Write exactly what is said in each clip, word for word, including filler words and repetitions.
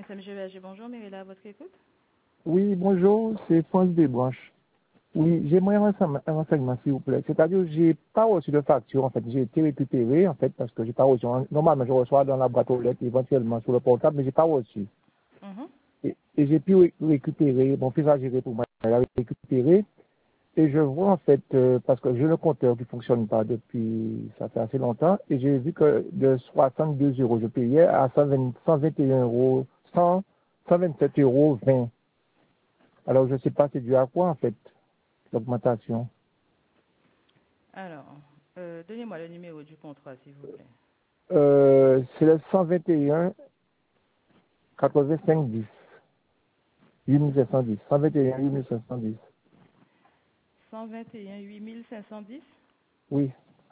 M. Berger, bonjour, Mérila, à votre écoute. Oui, bonjour, c'est France Desbranches. Oui, j'aimerais un renseignement, un renseignement, s'il vous plaît. C'est-à-dire que j'ai pas reçu de facture, en fait. J'ai été récupéré, en fait, parce que j'ai pas reçu. Normalement, je reçois dans la boîte aux lettres, éventuellement sur le portable, mais j'ai pas reçu. Mhm. Et, et j'ai pu ré- récupérer, mon fils a géré pour moi, il a récupéré. Et je vois, en fait, euh, parce que j'ai le compteur qui fonctionne pas depuis, ça fait assez longtemps, et j'ai vu que de soixante-deux euros, je payais à cent vingt, cent vingt et un euros, cent, cent vingt-sept euros vingt. Alors, je sais pas c'est dû à quoi, en fait, l'augmentation. Alors, euh, donnez-moi le numéro du contrat, s'il vous plaît. Euh, c'est le cent vingt et un quatre-vingt-cinq dix. huit mille sept cent dix. cent vingt et un huit mille sept cent dix. cent vingt et un huit mille cinq cent dix. Oui.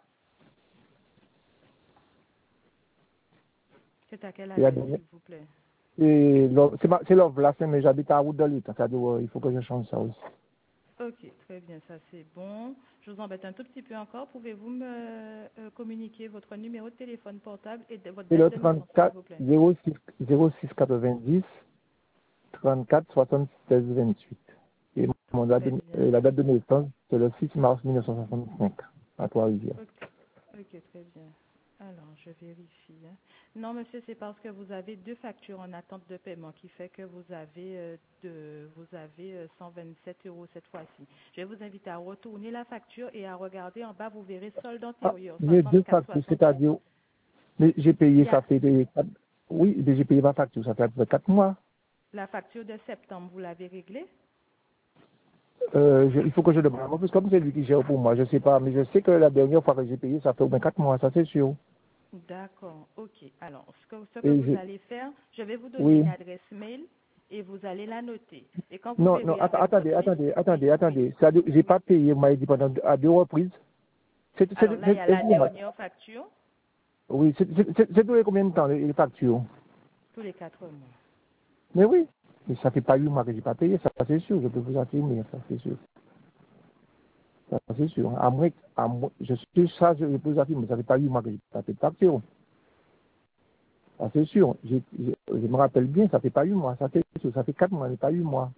C'est à quelle Et la adresse, dernière- s'il vous plaît? et l'offre- c'est ma- c'est l'offre là, c'est- mais j'habite à Route de l'Île. C'est-à-dire, euh, il faut que je change ça aussi. Ok, très bien, ça c'est bon. Je vous embête un tout petit peu encore. Pouvez-vous me euh, communiquer votre numéro de téléphone portable et de- votre C'est date le de naissance, s'il trente-quatre vous plaît? zéro six zéro six quatre-vingt-dix trente-quatre soixante-seize vingt-huit. Et mon date Très de- bien. euh, la date de naissance, c'est le six mars mille neuf cent soixante-cinq, à Trois-Rivières. Ok, ok, très bien. Alors, je vérifie. hein. Non, monsieur, c'est parce que vous avez deux factures en attente de paiement qui fait que vous avez, euh, de, vous avez euh, cent vingt-sept euros cette fois-ci. Je vais vous inviter à retourner la facture et à regarder en bas, vous verrez solde Ah, antérieur, j'ai deux soixante-quatre factures, soixante-sept. c'est-à-dire, mais j'ai Il payé, y ça a fait des, oui, mais j'ai payé ma facture, ça fait à peu près quatre mois. la facture de septembre, vous l'avez réglée? Euh, je- il faut que je demande. Moi, parce que comme c'est lui qui gère pour moi, je sais pas, mais je sais que la dernière fois que j'ai payé, ça fait au moins quatre mois, ça c'est sûr. D'accord, ok. Alors, ce que, ce que Et vous je, allez faire, je vais vous donner oui. une adresse mail et vous allez la noter. Et quand vous Non, non, verrez att- avec attendez, votre fils, attendez, oui, attendez, oui, attendez. C'est-à-dire, j'ai oui. pas payé, vous m'avez dit pendant deux- à deux reprises. C'est, c'est, Alors là, il y c'est, a la excusez-moi. dernière facture, Oui, c'est, c'est, c'est, c'est duré combien de temps, les, les factures? tous les quatre mois. Mais oui. Mais ça fait pas huit mois que j'ai pas payé, ça c'est sûr, je peux vous affirmer, ça c'est sûr. Ça c'est sûr. À moins, à moins, je suis ça, je peux vous affirmer, ça fait pas huit mois que j'ai pas payé de facture. Ça c'est sûr. J'ai- j'ai- je me rappelle bien, ça fait pas huit mois, ça c'est sûr, ça fait quatre mois, mais pas huit mois.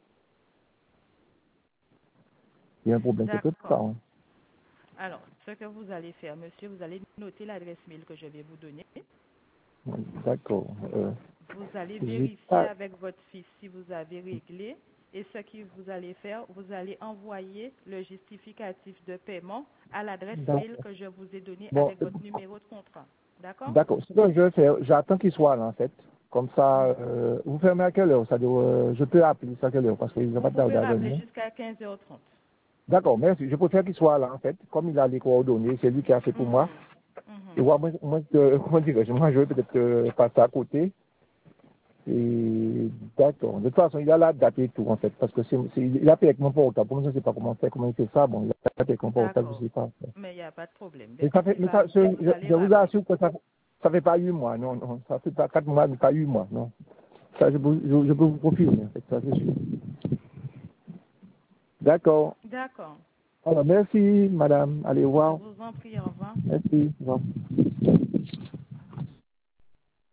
Il y a un problème quelque D'accord. part. Hein. Alors, ce que vous allez faire, monsieur, vous allez noter l'adresse mail que je vais vous donner. Oui, d'accord. Euh, Vous allez j'ai vérifier pas. avec votre fils si vous avez réglé. Et ce que vous allez faire, vous allez envoyer le justificatif de paiement à l'adresse mail D'accord. que je vous ai donnée Bon, avec votre numéro de contrat. D'accord? d'accord. Ce que je vais faire, j'attends qu'il soit là en fait. Comme ça, Mhm. euh, vous fermez à quelle heure? Ça dire, euh, je peux appeler ça à quelle heure parce qu'il n'a Vous pas pouvez tardé à rappeler venir. jusqu'à quinze heures trente. D'accord, merci. Je préfère qu'il soit là en fait. Comme il a les coordonnées, c'est lui qui a fait pour moi. Mhm. Et Mhm. moi, moi, moi euh, comment dirais-je, moi je vais peut-être euh, passer à côté. Et d'accord. De toute façon, il a la date et tout, en fait, parce que c'est, c'est, il a payé avec mon portable. Pour moi, je ne sais pas comment faire, comment il fait ça. Bon, il a payé avec mon portable, je D'accord. ne sais pas. Mais il n'y a pas de problème. Dès Mais que ça fait, s'il mais va ça, arriver, je, vous je, allez je vous rappeler. assure que ça, ça fait pas huit mois, non, non. Ça fait pas quatre mois, mais pas huit mois, non. Ça, je, peux- je, je peux vous confirmer, en fait, ça, c'est sûr. D'accord. D'accord. Alors, merci, madame. Allez, au Je revoir. vous en prie, au revoir. Merci, au revoir.